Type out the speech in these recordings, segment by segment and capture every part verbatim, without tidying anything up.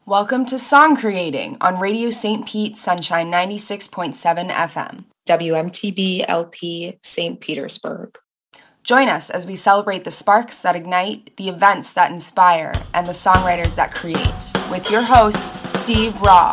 Welcome to Song Creating on Radio Saint Pete Sunshine ninety-six point seven F M. W M T B L P Saint Petersburg. Join us as we celebrate the sparks that ignite, the events that inspire, and the songwriters that create. With your host, Steve Robb.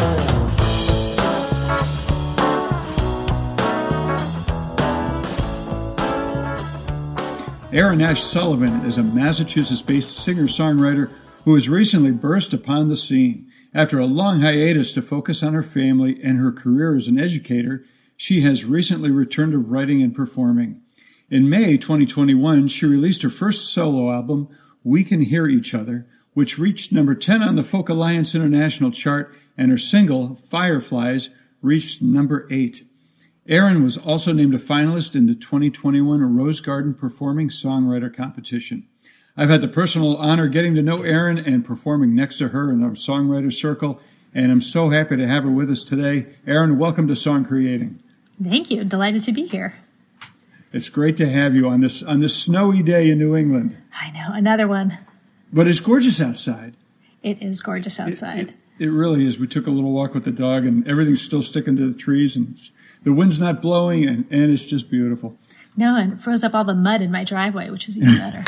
Erin Ash Sullivan is a Massachusetts-based singer-songwriter who has recently burst upon the scene. After a long hiatus to focus on her family and her career as an educator, she has recently returned to writing and performing. In May twenty twenty-one, she released her first solo album, We Can Hear Each Other, which reached number ten on the Folk Alliance International chart, and her single, Fireflies, reached number eight. Erin was also named a finalist in the twenty twenty-one Rose Garden Performing Songwriter Competition. I've had the personal honor getting to know Erin and performing next to her in our songwriter circle, and I'm so happy to have her with us today. Erin, welcome to Song Creating. Thank you. Delighted to be here. It's great to have you on this on this snowy day in New England. I know, another one. But it's gorgeous outside. It is gorgeous outside. It, it, it really is. We took a little walk with the dog, and everything's still sticking to the trees, and it's, the wind's not blowing, and, and it's just beautiful. No, and it froze up all the mud in my driveway, which is even better.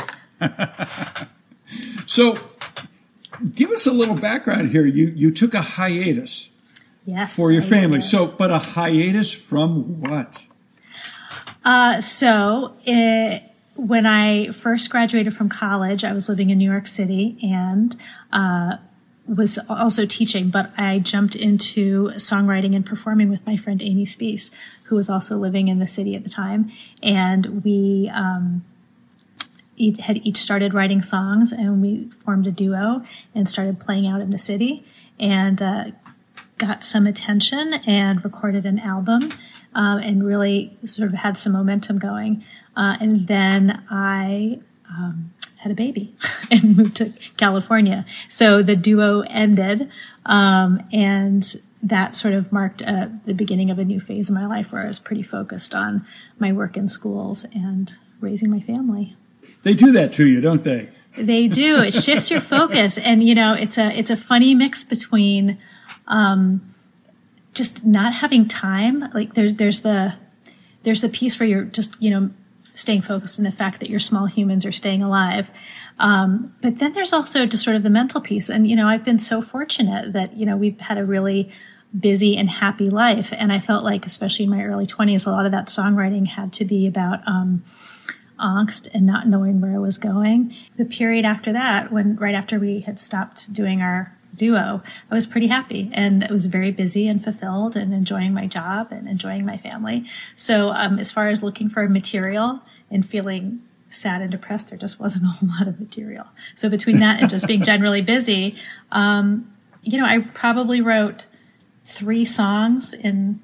So, give us a little background here. You you took a hiatus yes, for your I family. did. So, but a hiatus from what? Uh, so, it, when I first graduated from college, I was living in New York City and uh, was also teaching, but I jumped into songwriting and performing with my friend Amy Spees, who was also living in the city at the time. And we um, had each started writing songs, and we formed a duo and started playing out in the city and uh, got some attention and recorded an album um, and really sort of had some momentum going. Uh, and then I um, had a baby and moved to California. So the duo ended, um, and that sort of marked uh, the beginning of a new phase in my life where I was pretty focused on my work in schools and raising my family. They do that to you, don't they? They do. It shifts your focus, and you know, it's a it's a funny mix between um, just not having time. Like there's there's the there's the piece where you're just you know staying focused on the fact that your small humans are staying alive, um, but then there's also just sort of the mental piece. And you know, I've been so fortunate that you know we've had a really busy and happy life, and I felt like, especially in my early twenties, a lot of that songwriting had to be about Um, angst and not knowing where I was going. The period after that, when right after we had stopped doing our duo, I was pretty happy, and I was very busy and fulfilled and enjoying my job and enjoying my family. So um, as far as looking for material and feeling sad and depressed, there just wasn't a whole lot of material. So between that and just being generally busy, um, you know, I probably wrote three songs in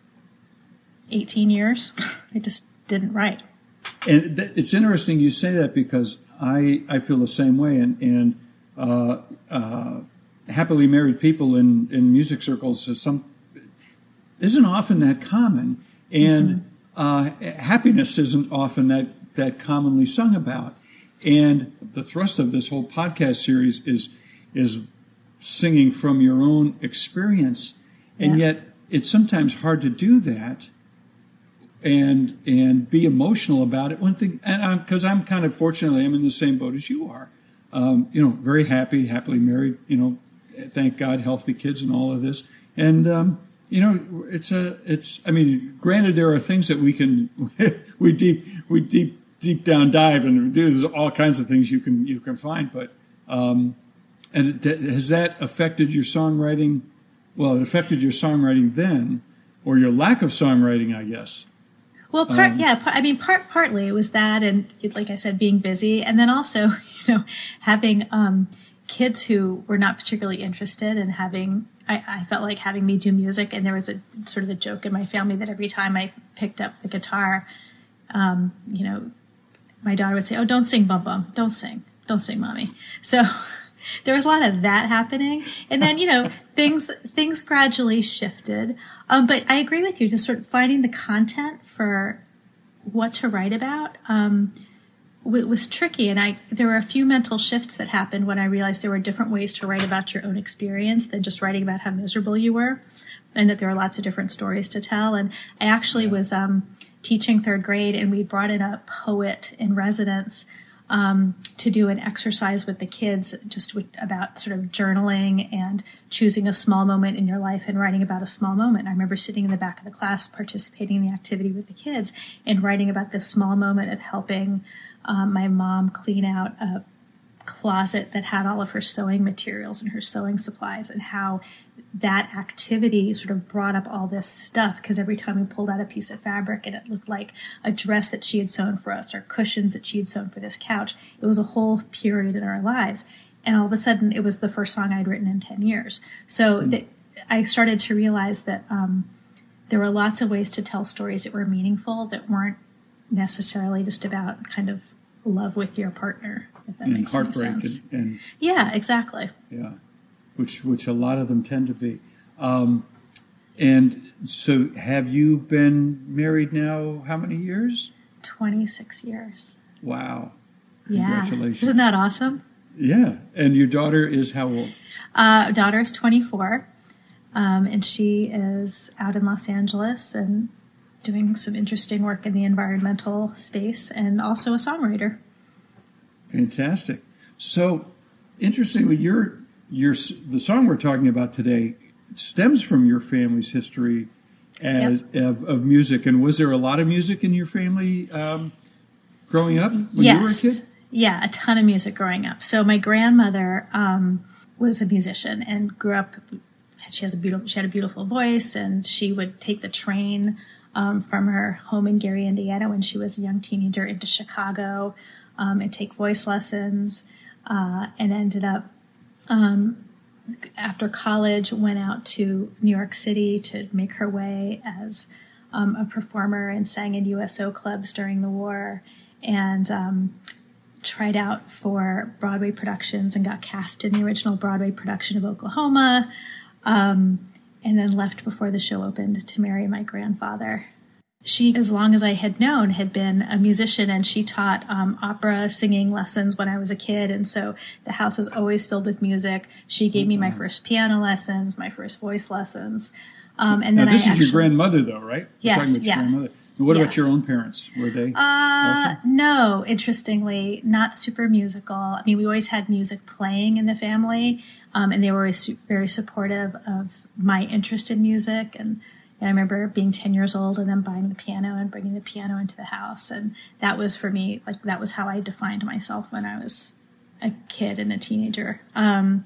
eighteen years. I just didn't write. And th- it's interesting you say that, because I, I feel the same way. And, and uh, uh, happily married people in, in music circles is some isn't often that common. And mm-hmm. uh, happiness isn't often that, that commonly sung about. And the thrust of this whole podcast series is is singing from your own experience. And yeah. yet it's sometimes hard to do that and and be emotional about it. One thing, and I'm because I'm kind of fortunately I'm in the same boat as you are. Um, you know, very happy, happily married. You know, thank God, healthy kids and all of this. And um, you know, it's a it's. I mean, granted, there are things that we can we deep we deep deep down dive and do. There's all kinds of things you can you can find, but um, and it, has that affected your songwriting? Well, it affected your songwriting then, or your lack of songwriting, I guess. Well, part, Um, yeah, part, I mean, part, partly it was that, and like I said, being busy, and then also, you know, having um, kids who were not particularly interested, and having, I, I felt like having me do music, and there was a sort of a joke in my family that every time I picked up the guitar, um, you know, my daughter would say, "Oh, don't sing, Bum Bum, don't sing, don't sing, Mommy." So there was a lot of that happening, and then you know, things things gradually shifted. Um, but I agree with you, just sort of finding the content for what to write about um, it was tricky. And I there were a few mental shifts that happened when I realized there were different ways to write about your own experience than just writing about how miserable you were, and that there were lots of different stories to tell. And I actually yeah. was um, teaching third grade, and we brought in a poet in residence um, to do an exercise with the kids just with, about sort of journaling and choosing a small moment in your life and writing about a small moment. I remember sitting in the back of the class, participating in the activity with the kids and writing about this small moment of helping um, my mom clean out a closet that had all of her sewing materials and her sewing supplies, and how that activity sort of brought up all this stuff, because every time we pulled out a piece of fabric and it looked like a dress that she had sewn for us or cushions that she had sewn for this couch, it was a whole period in our lives. And all of a sudden it was the first song I'd written in ten years. So mm. the, I started to realize that um, there were lots of ways to tell stories that were meaningful, that weren't necessarily just about kind of love with your partner, if that and makes any heartbreak sense. And, and yeah, exactly. Yeah. Which which a lot of them tend to be. Um, and so have you been married now how many years? twenty-six years. Wow. Yeah. Congratulations. Isn't that awesome? Yeah. And your daughter is how old? Uh, daughter is twenty-four, um, and she is out in Los Angeles and doing some interesting work in the environmental space, and also a songwriter. Fantastic. So, interestingly, your your the song we're talking about today stems from your family's history as, yep. of, of music. And was there a lot of music in your family um, growing up when yes. you were a kid? Yeah, a ton of music growing up. So my grandmother um, was a musician and grew up. She has a beautiful. She had a beautiful voice, and she would take the train um, from her home in Gary, Indiana, when she was a young teenager, into Chicago um, and take voice lessons, uh, and ended up. Um, after college, went out to New York City to make her way as um, a performer, and sang in U S O clubs during the war, and um, tried out for Broadway productions and got cast in the original Broadway production of Oklahoma, um, and then left before the show opened to marry my grandfather. She, as long as I had known, had been a musician, and she taught um, opera singing lessons when I was a kid. And so the house was always filled with music. She gave me my first piano lessons, my first voice lessons. Um, and then now, this I is actually, your grandmother, though, right? Yes, We're talking about yeah. your grandmother. What yeah. about your own parents? Were they uh, also? No, interestingly, not super musical. I mean, we always had music playing in the family, um, and they were always su- very supportive of my interest in music. And And I remember being ten years old and then buying the piano and bringing the piano into the house. And that was, for me, like, that was how I defined myself when I was a kid and a teenager. Um,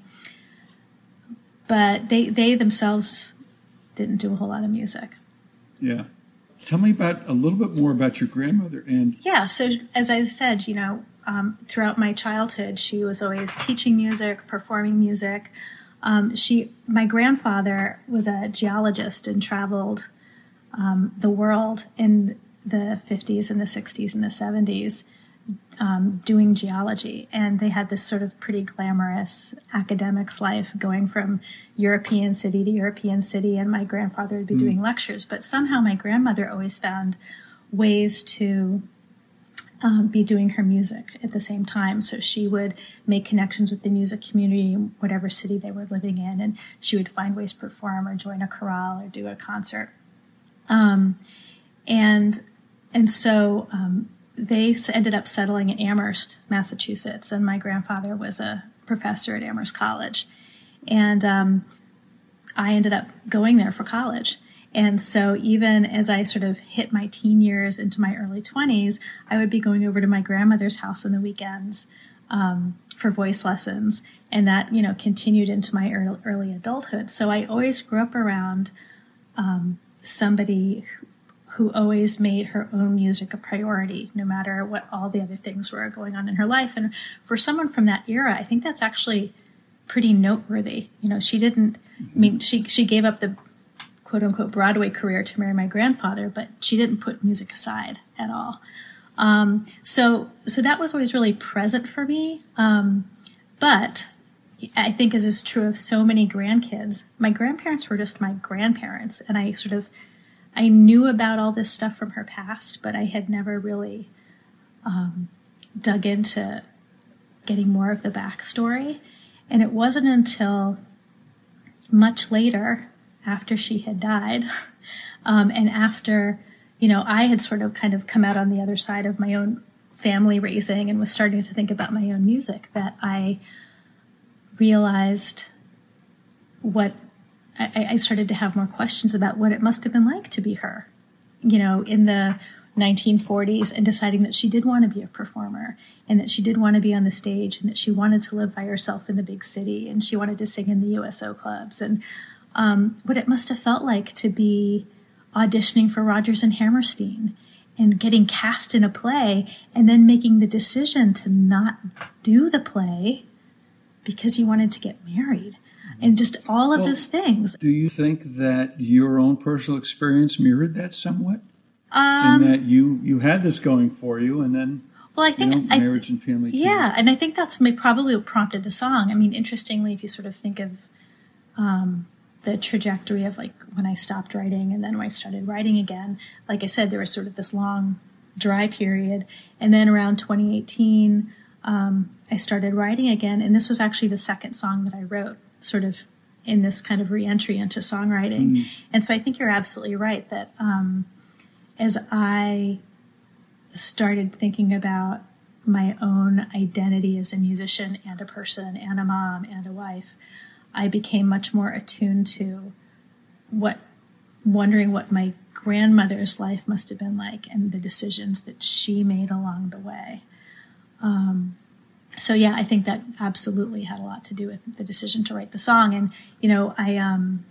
but they, they themselves didn't do a whole lot of music. Yeah. Tell me about a little bit more about your grandmother. And yeah, so as I said, you know, um, throughout my childhood, she was always teaching music, performing music. Um, she, my grandfather was a geologist and traveled um, the world in the fifties and the sixties and the seventies um, doing geology. And they had this sort of pretty glamorous academics life, going from European city to European city. And my grandfather would be mm. doing lectures. But somehow my grandmother always found ways to Um, be doing her music at the same time. So she would make connections with the music community in whatever city they were living in, and she would find ways to perform or join a chorale or do a concert. Um, and and so um, they ended up settling in Amherst, Massachusetts, and my grandfather was a professor at Amherst College. And um, I ended up going there for college. And so even as I sort of hit my teen years into my early twenties, I would be going over to my grandmother's house on the weekends um, for voice lessons. And that, you know, continued into my early, early adulthood. So I always grew up around um, somebody who, who always made her own music a priority, no matter what all the other things were going on in her life. And for someone from that era, I think that's actually pretty noteworthy. You know, she didn't, I mean, she, she gave up the quote-unquote Broadway career to marry my grandfather, but she didn't put music aside at all. Um, so so that was always really present for me. Um, but I think, as is true of so many grandkids, my grandparents were just my grandparents, and I sort of, I knew about all this stuff from her past, but I had never really um, dug into getting more of the backstory. And it wasn't until much later, after she had died, um, and after, you know, I had sort of kind of come out on the other side of my own family raising and was starting to think about my own music, that I realized what I, I started to have more questions about what it must have been like to be her, you know, in the nineteen forties, and deciding that she did want to be a performer and that she did want to be on the stage and that she wanted to live by herself in the big city and she wanted to sing in the U S O clubs, and um, what it must have felt like to be auditioning for Rodgers and Hammerstein and getting cast in a play and then making the decision to not do the play because you wanted to get married, and just all of well, those things. Do you think that your own personal experience mirrored that somewhat? Um, and that you, you had this going for you, and then well, I think you know, I, marriage and family. Yeah, came. and I think that's probably what prompted the song. I mean, interestingly, if you sort of think of um, the trajectory of like when I stopped writing and then when I started writing again, like I said, there was sort of this long dry period, and then around twenty eighteen, um, I started writing again, and this was actually the second song that I wrote, sort of in this kind of re-entry into songwriting. Mm. And so I think you're absolutely right that um, as I started thinking about my own identity as a musician and a person and a mom and a wife, I became much more attuned to what, wondering what my grandmother's life must have been like and the decisions that she made along the way. Um, so yeah, I think that absolutely had a lot to do with the decision to write the song. And, you know, I, um,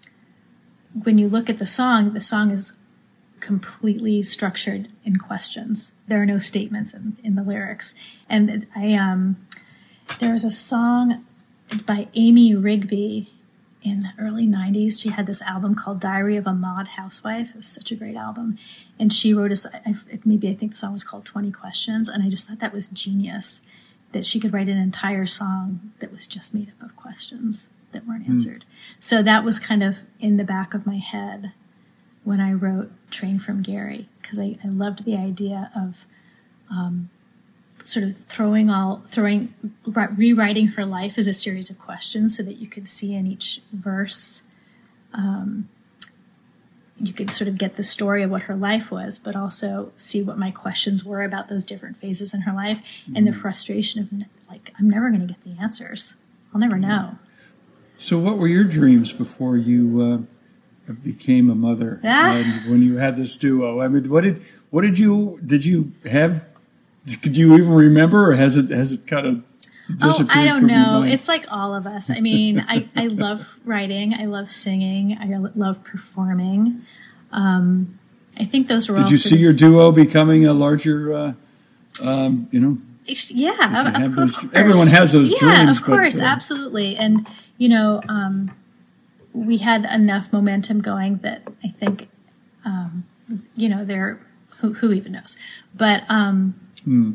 when you look at the song, the song is completely structured in questions. There are no statements in, in the lyrics. And I, um, there was a song by Amy Rigby in the early nineties. She had this album called Diary of a Mod Housewife. It was such a great album. And she wrote a, maybe I think the song was called twenty questions. And I just thought that was genius, that she could write an entire song that was just made up of questions that weren't answered. Mm. So that was kind of in the back of my head when I wrote Train from Gary, because I, I loved the idea of um, sort of throwing all, throwing, rewriting her life as a series of questions so that you could see in each verse, um, you could sort of get the story of what her life was, but also see what my questions were about those different phases in her life, mm-hmm. and the frustration of, like, I'm never going to get the answers. I'll never know. So what were your dreams before you uh, became a mother? Ah. And when you had this duo, I mean, what did what did you did you have? Could you even remember, or has it has it kind of disappeared? Oh, I don't from know. your mind? It's like all of us. I mean, I, I love writing. I love singing. I love performing. Um, I think those were all. Did you see of, your duo becoming a larger? Uh, um, you know. Yeah, of, of those, course. Everyone has those yeah, dreams. Yeah, of course, but, uh, absolutely. And you know, um, we had enough momentum going that I think, um, you know, there. Who, who even knows? But. Um, Hmm.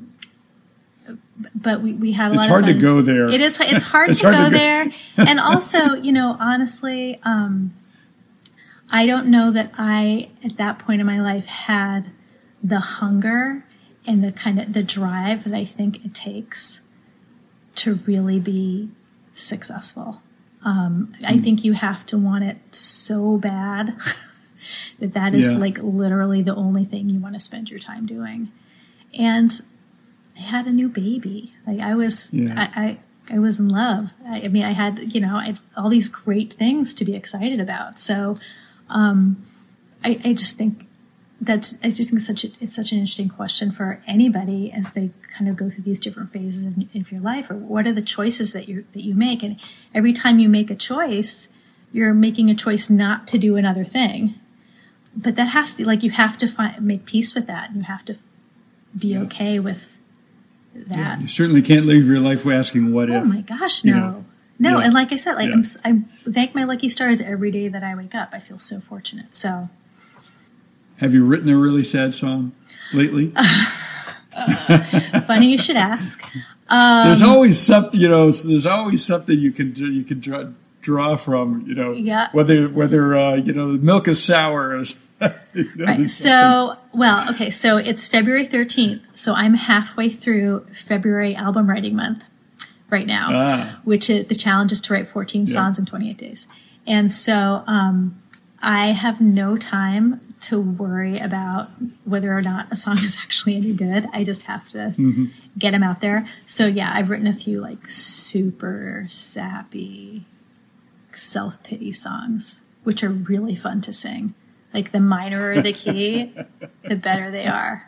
But we, we had a it's lot of hard fun. to go there. It is. It's hard it's to hard go to go. there. And also, you know, honestly, um, I don't know that I, at that point in my life, had the hunger and the kind of the drive that I think it takes to really be successful. Um, hmm. I think you have to want it so bad that that is yeah. like literally the only thing you want to spend your time doing. And I had a new baby. Like I was, yeah. I, I, I was in love. I, I mean, I had, you know, I had all these great things to be excited about. So, um, I, I just think that's, I just think such a, it's such an interesting question for anybody as they kind of go through these different phases of, of your life, or what are the choices that you that you make? And every time you make a choice, you're making a choice not to do another thing. But that has to, like, you have to find, make peace with that. And you have to be yeah. okay with that. Yeah, you certainly can't live your life asking what oh if. Oh my gosh, no. You know? No, yeah. And like I said, like yeah. I'm, I thank my lucky stars every day that I wake up. I feel so fortunate. So, have you written a really sad song lately? uh, funny you should ask. Um, there's always something, you know. There's always something you can do. You can draw, draw from. You know, Yeah. whether whether uh, you know the milk is sour. Or, you know, Right. So, well, okay. So it's February thirteenth. So I'm halfway through February album writing month right now, Ah. which is the challenge is to write fourteen Yeah. songs in twenty-eight days. And so um, I have no time to worry about whether or not a song is actually any good. I just have to Mm-hmm. get them out there. So yeah, I've written a few like super sappy self-pity songs, which are really fun to sing. Like the minorer the key, the better they are.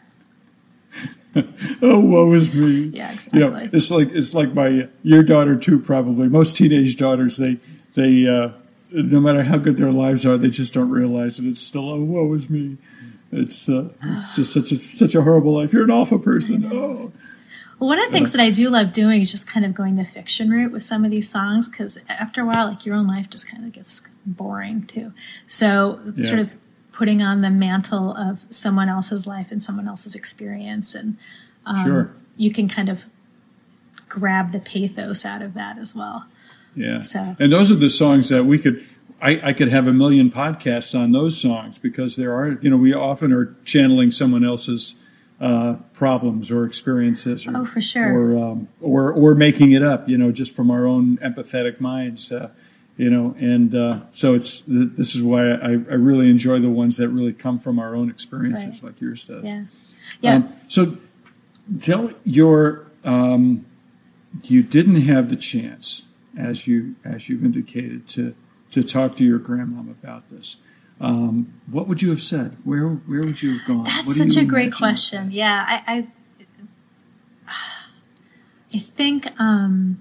Oh, woe is me. Yeah, exactly. You know, it's like it's like my your daughter too. Probably most teenage daughters, they they uh, no matter how good their lives are, they just don't realize that it's still oh, woe is me. It's uh, it's just such a such a horrible life. You're an awful person. Oh. Well, one of the things that I do love doing is just kind of going the fiction route with some of these songs, because after a while, like your own life just kind of gets boring too. So Yeah. sort of putting on the mantle of someone else's life and someone else's experience, and um, Sure. you can kind of grab the pathos out of that as well. Yeah. So- And those are the songs that we could, I, I could have a million podcasts on those songs, because there are, you know, we often are channeling someone else's uh, problems or experiences. Or, Oh, for sure. Or, um, or, or making it up, you know, just from our own empathetic minds, uh, you know, and uh, so it's, this is why I, I really enjoy the ones that really come from our own experiences, Right. like yours does. Yeah, yeah. Um, so tell your, um, you didn't have the chance, as you as you've indicated, to to talk to your grandmom about this. Um, what would you have said? Where where would you have gone? That's What do such you a great imagine? question. Yeah, I, I, I think um,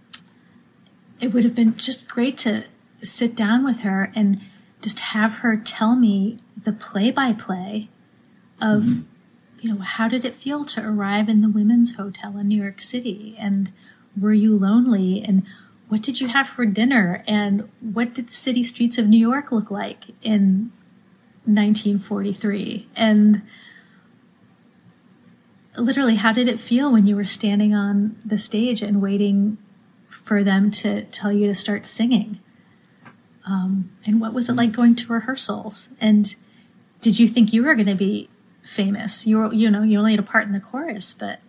it would have been just great to sit down with her and just have her tell me the play-by-play of, Mm-hmm. you know, how did it feel to arrive in the women's hotel in New York City, and were you lonely, and what did you have for dinner, and what did the city streets of New York look like in nineteen forty-three, and literally, how did it feel when you were standing on the stage and waiting for them to tell you to start singing? Um, and what was it like going to rehearsals? And did you think you were going to be famous? You were, you know, you only had a part in the chorus, but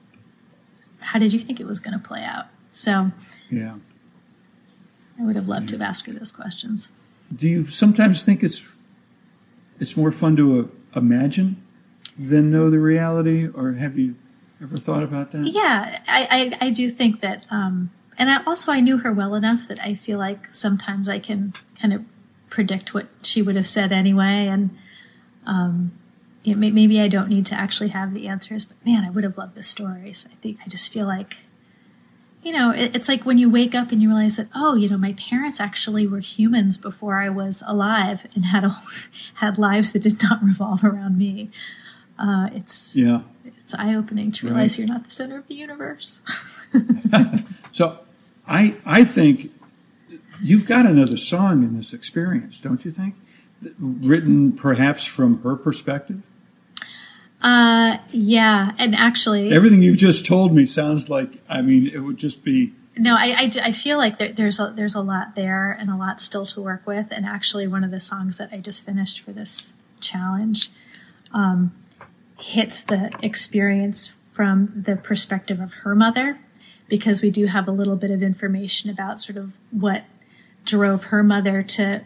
how did you think it was going to play out? So Yeah. I would have loved to have asked her those questions. Do you sometimes think it's it's more fun to uh, imagine than know the reality, or have you ever thought about that? Yeah, I, I, I do think that, um, and I also I knew her well enough that I feel like sometimes I can kind of predict what she would have said anyway, and um, you know, may- maybe I don't need to actually have the answers, but man, I would have loved the stories. I think I just feel like, you know, it, it's like when you wake up and you realize that, oh, you know, my parents actually were humans before I was alive and had a, had lives that did not revolve around me. Uh, it's Yeah. it's eye-opening to realize Right. you're not the center of the universe. So I I think you've got another song in this experience, don't you think? Written perhaps from her perspective? Uh, yeah, and actually, Everything you've just told me sounds like, I mean, it would just be, no, I, I, do- I feel like there, there's a, there's a lot there and a lot still to work with. And actually, one of the songs that I just finished for this challenge um, hits the experience from the perspective of her mother, because we do have a little bit of information about sort of what drove her mother to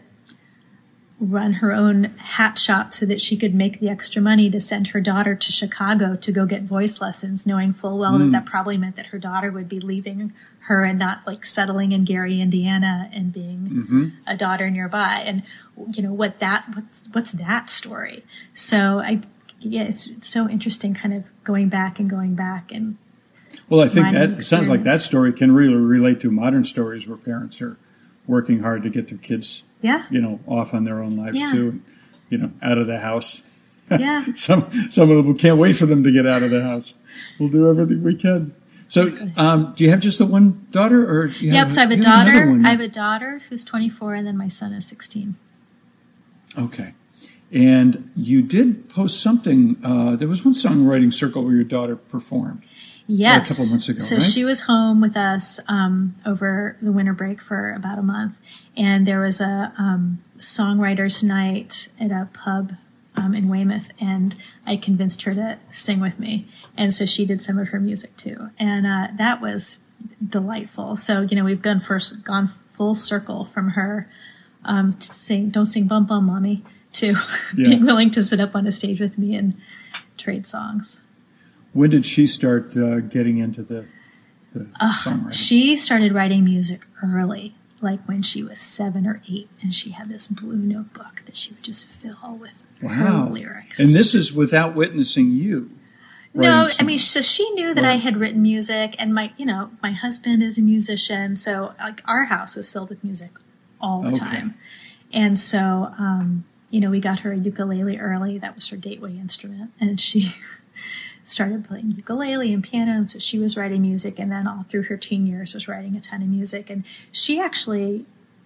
run her own hat shop so that she could make the extra money to send her daughter to Chicago to go get voice lessons, knowing full well that that probably meant that her daughter would be leaving her and not like settling in Gary, Indiana, and being a daughter nearby. And you know what that what's what's that story? So I yeah, it's, it's so interesting, kind of going back and going back and well, I think Mining that it sounds like that experience. story can really relate to modern stories where parents are working hard to get their kids, yeah, you know, off on their own lives Yeah. too, and, you know, out of the house. yeah. Some some of them can't wait for them to get out of the house. We'll do everything we can. So, um, do you have just the one daughter, or do you Yep. have, So I have a you another daughter. one? I have a daughter who's twenty-four, and then my son is sixteen. Okay, and you did post something. Uh, there was one songwriting circle where your daughter performed. Yes. a couple of months ago, so right? she was home with us um, over the winter break for about a month. And there was a um, songwriter's night at a pub um, in Weymouth. And I convinced her to sing with me. And so she did some of her music too. And uh, that was delightful. So, you know, we've gone first, gone full circle from her um, to sing, don't sing bum bum, mommy, to yeah. being willing to sit up on a stage with me and trade songs. When did she start uh, getting into the, the uh, songwriting? She started writing music early, like when she was seven or eight, and she had this blue notebook that she would just fill with wow. her lyrics. And this is without witnessing you. No, I mean, so she knew that right. I had written music, and my, you know, my husband is a musician, so like our house was filled with music all the okay. time. And so, um, you know, we got her a ukulele early. That was her gateway instrument, and she started playing ukulele and piano, and so she was writing music, and then all through her teen years was writing a ton of music. And she actually,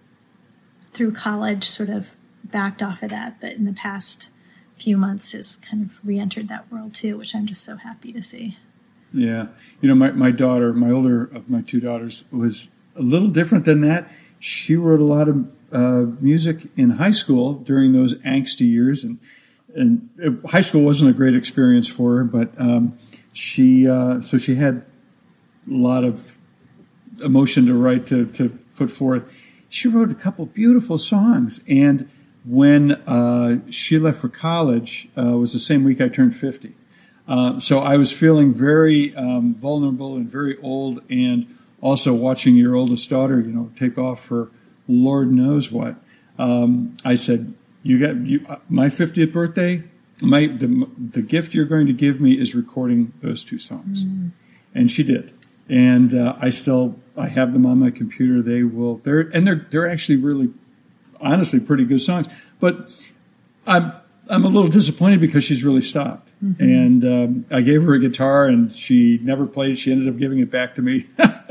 through college, sort of backed off of that, but in the past few months has kind of re-entered that world too, which I'm just so happy to see. Yeah. You know, my, my daughter, my older of my two daughters, was a little different than that. She wrote a lot of uh, music in high school during those angsty years, and and it, high school wasn't a great experience for her, but um, she uh, so she had a lot of emotion to write, to, to put forth. She wrote a couple beautiful songs, and when uh, she left for college, uh, was the same week I turned fifty. Uh, so I was feeling very um, vulnerable and very old, and also watching your oldest daughter, you know, take off for Lord knows what. Um, I said, "You got you, uh, my fiftieth birthday. My the the gift you're going to give me is recording those two songs," mm. and she did. And uh, I still I have them on my computer. They will they're and they're they're actually really. honestly pretty good songs, but I'm I'm a little disappointed because she's really stopped. Mm-hmm. And um, I gave her a guitar, and she never played it. She ended up giving it back to me.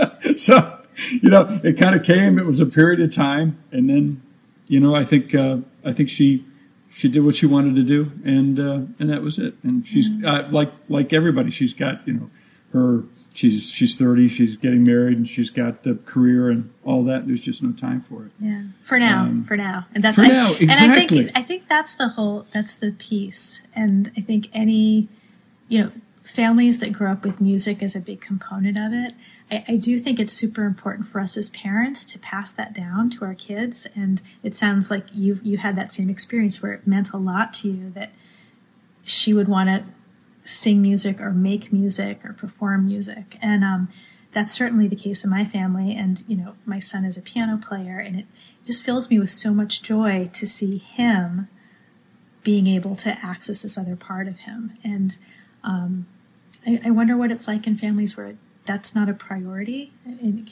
So, you know, it kind of came. It was a period of time, and then, you know, I think uh, I think she she did what she wanted to do, and uh, and that was it. And she's mm-hmm. uh, like like everybody. She's got, you know, her. She's she's thirty. She's getting married, and she's got the career and all that. There's just no time for it. Yeah, for now, um, for now, and that's for I, now exactly. And I think I think that's the whole that's the piece. And I think any, you know, families that grow up with music is a big component of it. I, I do think it's super important for us as parents to pass that down to our kids. And it sounds like you you had that same experience where it meant a lot to you that she would want to sing music or make music or perform music. And um, that's certainly the case in my family. And, you know, my son is a piano player, and it just fills me with so much joy to see him being able to access this other part of him. And um, I, I wonder what it's like in families where that's not a priority. And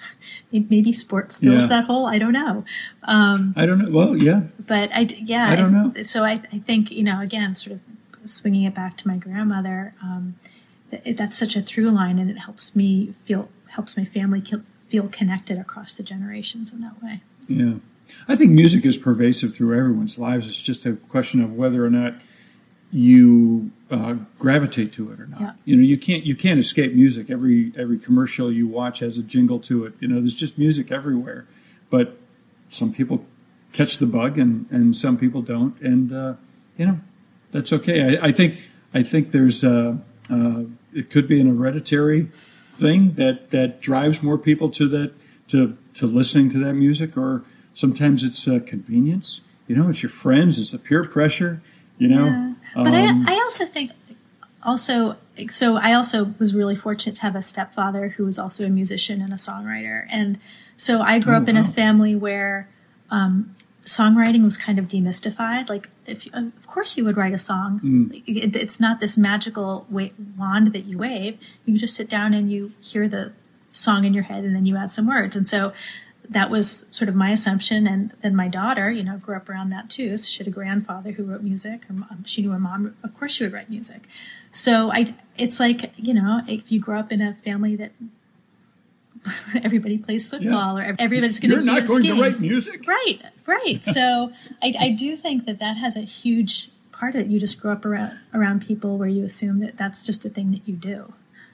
maybe sports fills yeah. that hole. I don't know. Um, I don't know. Well, yeah. But I, yeah. I don't know. So I, I think, you know, again, sort of swinging it back to my grandmother, um, it, that's such a through line, and it helps me feel, helps my family feel connected across the generations in that way. Yeah. I think music is pervasive through everyone's lives. It's just a question of whether or not you uh, gravitate to it or not. Yeah. You know, you can't you can't escape music. Every every commercial you watch has a jingle to it. You know, there's just music everywhere. But some people catch the bug, and, and some people don't. And uh, you know, that's okay. I, I think I think there's uh, uh, it could be an hereditary thing that, that drives more people to that to to listening to that music, or sometimes it's uh, convenience. You know, it's your friends, it's the peer pressure. You know, yeah. But um, I I also think also so I also was really fortunate to have a stepfather who was also a musician and a songwriter, and so I grew oh, up in wow. a family where um, songwriting was kind of demystified. Like, if of course you would write a song. Mm. It, it's not this magical wa- wand that you wave. You just sit down and you hear the song in your head, and then you add some words. And so that was sort of my assumption. And then my daughter, you know, grew up around that too. So she had a grandfather who wrote music. Her mom, she knew her mom, of course she would write music. So I, it's like, you know, if you grow up in a family that everybody plays football, yeah. or everybody's going to be You're not going skiing. to write music. Right, right. So I, I do think that that has a huge part of it. You just grow up around, around people where you assume that that's just a thing that you do.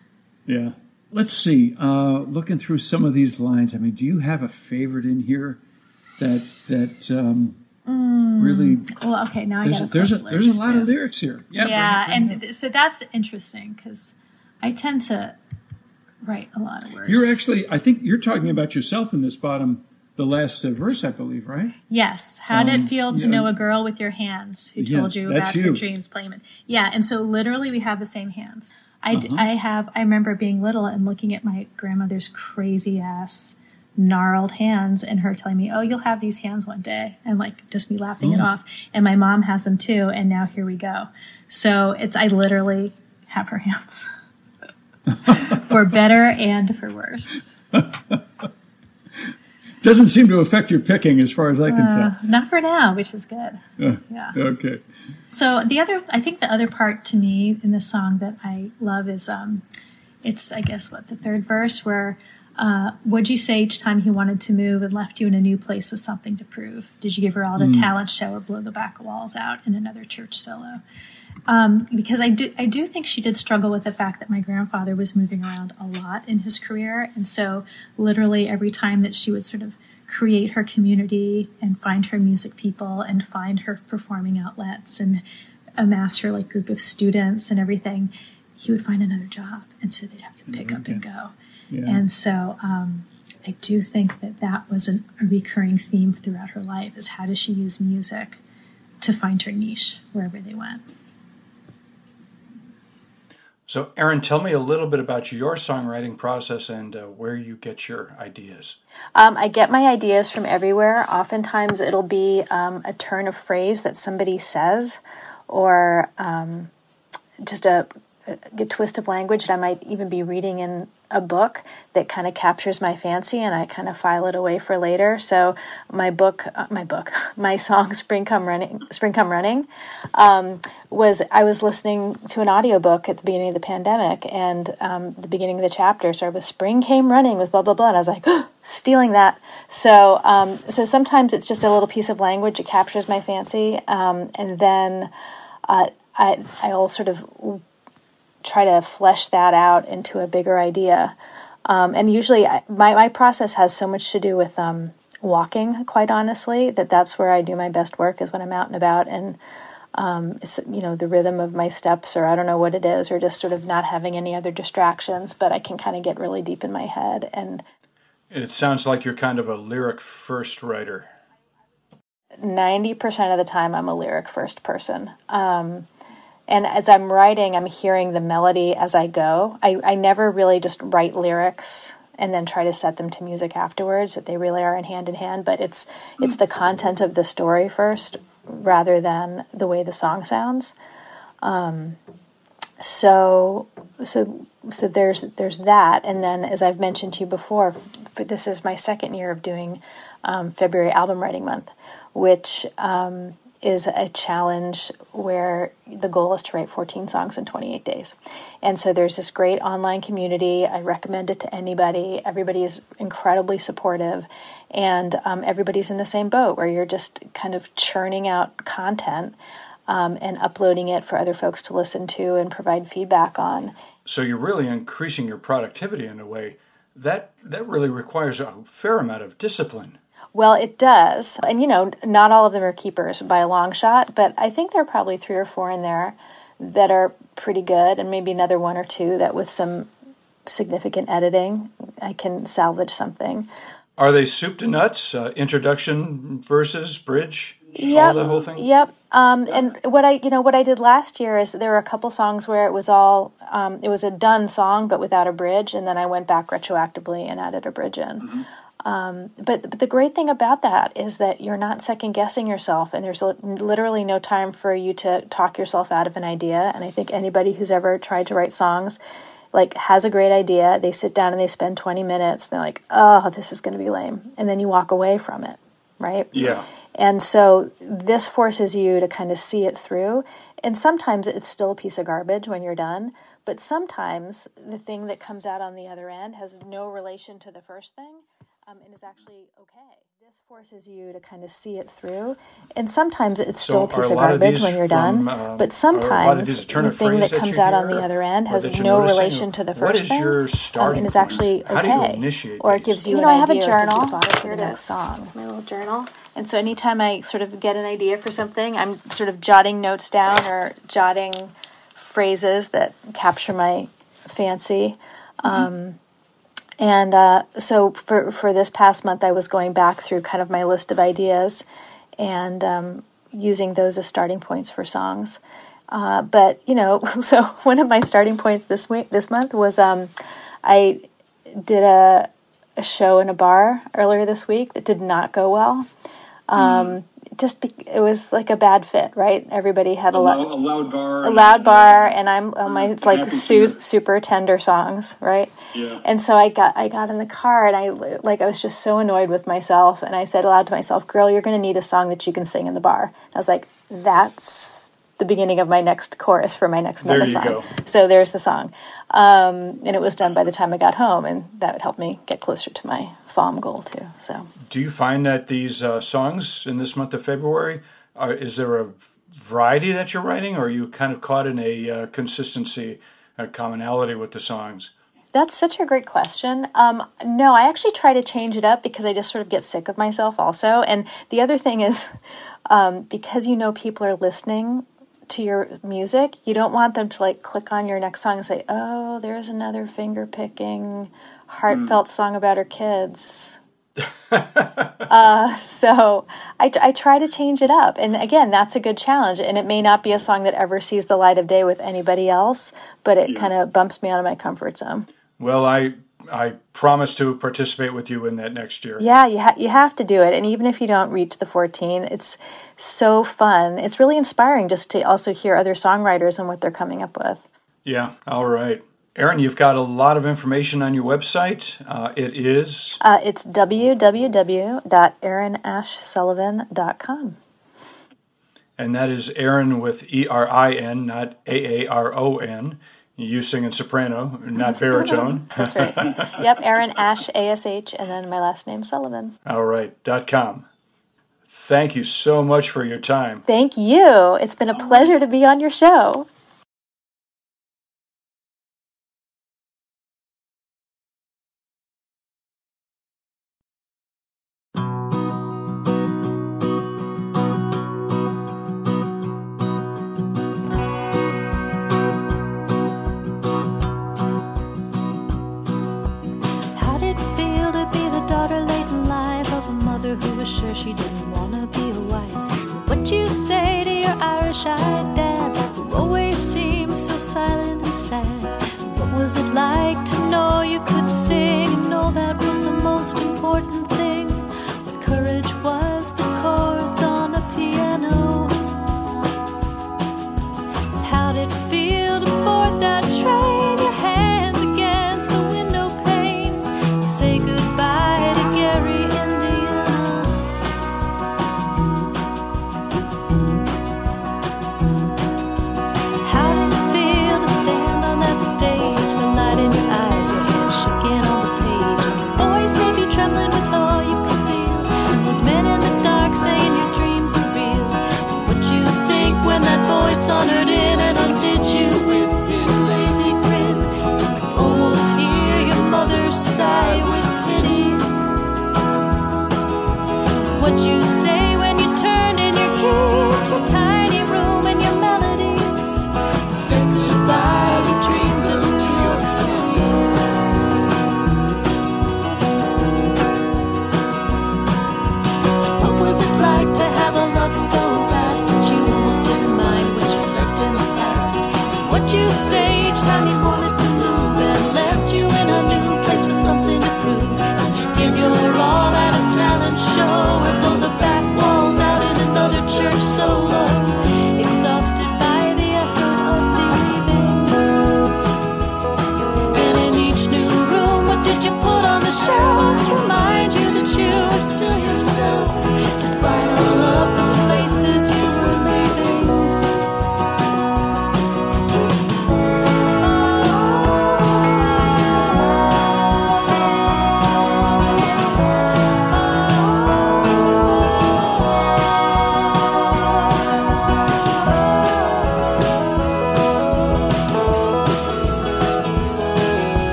Yeah. Let's see. Uh, looking through some of these lines, I mean, do you have a favorite in here that that um, mm. really? Well, okay. Now I there's, got there's a there's a lot too. of lyrics here. Yeah. Yeah, bring it, bring and it. so that's interesting because I tend to write a lot of words. You're actually, I think you're talking about yourself in this bottom, the last uh, verse, I believe, right? Yes. How did Um, it feel to yeah. know a girl with your hands who Yeah, told you that's about her you. dreams playing it? Yeah, and so literally we have the same hands. I, d- Uh-huh. I have, I remember being little and looking at my grandmother's crazy ass gnarled hands and her telling me, oh, you'll have these hands one day, and like just me laughing it Oh. off. And my mom has them too, and now here we go. So it's, I literally have her hands. For better and for worse. Doesn't seem to affect your picking as far as I can Uh, not for now, which is good. tell. Uh, Yeah. Okay. So the other, I think the other part to me in this song that I love is, um, it's, I guess, what, the third verse where, uh, what'd you say each time he wanted to move and left you in a new place with something to prove? Did you give her all the Mm. talent show or blow the back walls out in another church solo? Um, because I do, I do think she did struggle with the fact that my grandfather was moving around a lot in his career. And so literally every time that she would sort of create her community and find her music people and find her performing outlets and amass her like group of students and everything, he would find another job. And so they'd have to pick up and go. Yeah. And so, um, I do think that that was an, a recurring theme throughout her life is how does she use music to find her niche wherever they went. So, Erin, tell me a little bit about your songwriting process and uh, where you get your ideas. Um, I get my ideas from everywhere. Oftentimes it'll be um, a turn of phrase that somebody says or um, just a, a twist of language that I might even be reading in a book that kind of captures my fancy and I kind of file it away for later. So my book, uh, my book, my song Spring Come Running, Spring Come Running um, was, I was listening to an audiobook at the beginning of the pandemic and um, the beginning of the chapter started with Spring Came Running with blah, blah, blah. And I was like, oh, stealing that. So, um, so sometimes it's just a little piece of language that captures my fancy. Um, and then uh, I, I'll sort of try to flesh that out into a bigger idea. Um, and usually I, my, my process has so much to do with um, walking, quite honestly, that that's where I do my best work is when I'm out and about. And um, it's, you know, the rhythm of my steps or I don't know what it is, or just sort of not having any other distractions, but I can kind of get really deep in my head. And It sounds like you're kind of a lyric first writer. ninety percent of the time I'm a lyric first person. Um, And as I'm writing, I'm hearing the melody as I go. I, I never really just write lyrics and then try to set them to music afterwards. That they really are in hand in hand. But it's it's the content of the story first, rather than the way the song sounds. Um, so so so there's there's that. And then, as I've mentioned to you before, this is my second year of doing um, February Album Writing Month, which Um, is a challenge where the goal is to write fourteen songs in twenty-eight days. And so there's this great online community. I recommend it to anybody. Everybody is incredibly supportive. And um, everybody's in the same boat where you're just kind of churning out content um, and uploading it for other folks to listen to and provide feedback on. So you're really increasing your productivity in a way. That, that really requires a fair amount of discipline. Well, it does. And, you know, not all of them are keepers by a long shot, but I think there are probably three or four in there that are pretty good, and maybe another one or two that with some significant editing, I can salvage something. Are they soup to nuts? Uh, introduction, verses, bridge, Yep. all the whole thing? Yep. Um, and what I, you know, what I did last year is there were a couple songs where it was all, um, it was a done song, but without a bridge, and then I went back retroactively and added a bridge in. Mm-hmm. Um, but, but the great thing about that is that you're not second guessing yourself, and there's literally no time for you to talk yourself out of an idea. And I think anybody who's ever tried to write songs, like, has a great idea. They sit down and they spend twenty minutes. And they're like, oh, this is going to be lame. And then you walk away from it, right? Yeah. And so this forces you to kind of see it through. And sometimes it's still a piece of garbage when you're done. But sometimes the thing that comes out on the other end has no relation to the first thing. Um, and is actually okay. This forces you to kind of see it through, and sometimes it's still So a piece are a of lot of garbage these when you're from, done. uh, But are a lot of sometimes these a turn the of thing phrase that that comes you out on hear, the other end or has that you're no noticing? relation to the What first is thing, your um, starting and is point? actually How do you okay, initiate or it these? gives you, You an know, I have a idea of journal. what you thought of for Here the it next is. song. My little journal. And so anytime I sort of get an idea for something, I'm sort of jotting notes down or jotting phrases that capture my fancy. Um, and uh, so for, for this past month, I was going back through kind of my list of ideas and um, using those as starting points for songs. Uh, but, you know, so one of my starting points this week, this month was um, I did a, a show in a bar earlier this week that did not go well. Um, mm. Just be, it was like a bad fit, right? Everybody had a, a, lo- a loud bar, a loud bar, and I'm on my it's like su- super tender songs, right? Yeah. And so I got I got in the car, and I like I was just so annoyed with myself, and I said aloud to myself, "Girl, you're going to need a song that you can sing in the bar." And I was like, "That's the beginning of my next chorus for my next meta song." Go. So there's the song, um, and it was done by the time I got home, and that would help me get closer to my F O M goal too. So, do you find that these uh, songs in this month of February, are, is there a variety that you're writing, or are you kind of caught in a uh, consistency, a commonality with the songs? That's such a great question. Um, no, I actually try to change it up because I just sort of get sick of myself also. And the other thing is, um, because you know people are listening to your music, you don't want them to like click on your next song and say, "Oh, there's another finger-picking, heartfelt mm. song about her kids." uh, so I, I try to change it up. And again, that's a good challenge. And it may not be a song that ever sees the light of day with anybody else, but it yeah. kind of bumps me out of my comfort zone. Well, I I promise to participate with you in that next year. Yeah, you, ha- you have to do it. And even if you don't reach the fourteen, it's so fun. It's really inspiring just to also hear other songwriters and what they're coming up with. Yeah, all right. Erin, you've got a lot of information on your website. Uh, it is? Uh, it's w w w dot erin ash sullivan dot com. And that is Erin with E R I N, not A A R O N. You sing in soprano, not baritone. That's right. Yep, Erin Ash, A S H, and then my last name, Sullivan. All right, dot com. Thank you so much for your time. Thank you. It's been a pleasure to be on your show. Sure she didn't want to be a wife. What'd you say to your Irish-eyed dad, who always seemed so silent and sad? What was it like to know you could sing and know that was the most important thing? What courage was the chords on a piano? And how'd it feel to board that train, your hands against the window pane, and say goodbye to Gary, Indiana? Stage, the light in your eyes, your hands shaking on the page, and your voice may be trembling with all you can feel, and those men in the dark saying your dreams are real. What'd you think when that boy sauntered in and undid you with his lazy grin? You could almost hear your mother sigh with pity. What'd you say when you turned in your keys to your tiny room and your melodies, and said goodbye to dreams of New York City? What was it like to have a love so vast that you almost didn't mind what you left in the past? And what'd you say each time you wanted to move and left you in a new place with something to prove? Did you give your all at a talent show or blow the back walls out in another church solo, exhausted by the effort of believing?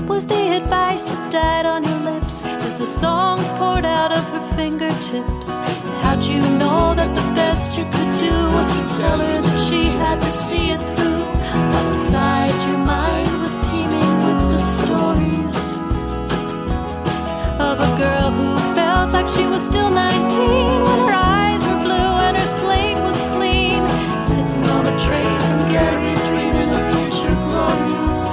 was the advice that died on your lips as the songs poured out of her fingertips? And how'd you know that the best you could do was to tell her that she had to see it through, while inside your mind was teeming with the stories of a girl who felt like she was still nineteen when her eyes were blue and her slate was clean, sitting on a train from Gary, dreaming of future glories.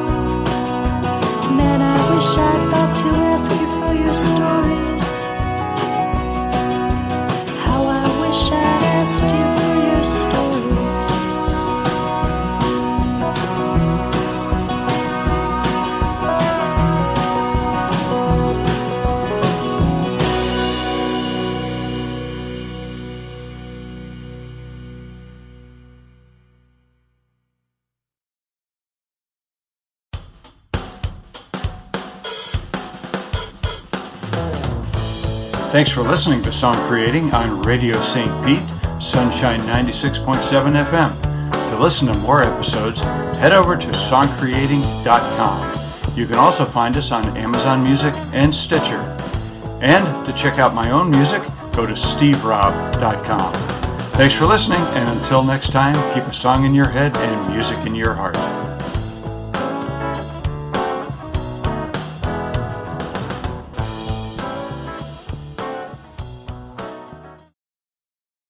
Man, I wish I'd thought to ask you for your stories. How I wish I'd asked you for your stories. Thanks for listening to Song Creating on Radio Saint Pete, Sunshine ninety-six point seven F M. To listen to more episodes, head over to song creating dot com. You can also find us on Amazon Music and Stitcher. And to check out my own music, go to steve rob dot com. Thanks for listening, and until next time, keep a song in your head and music in your heart.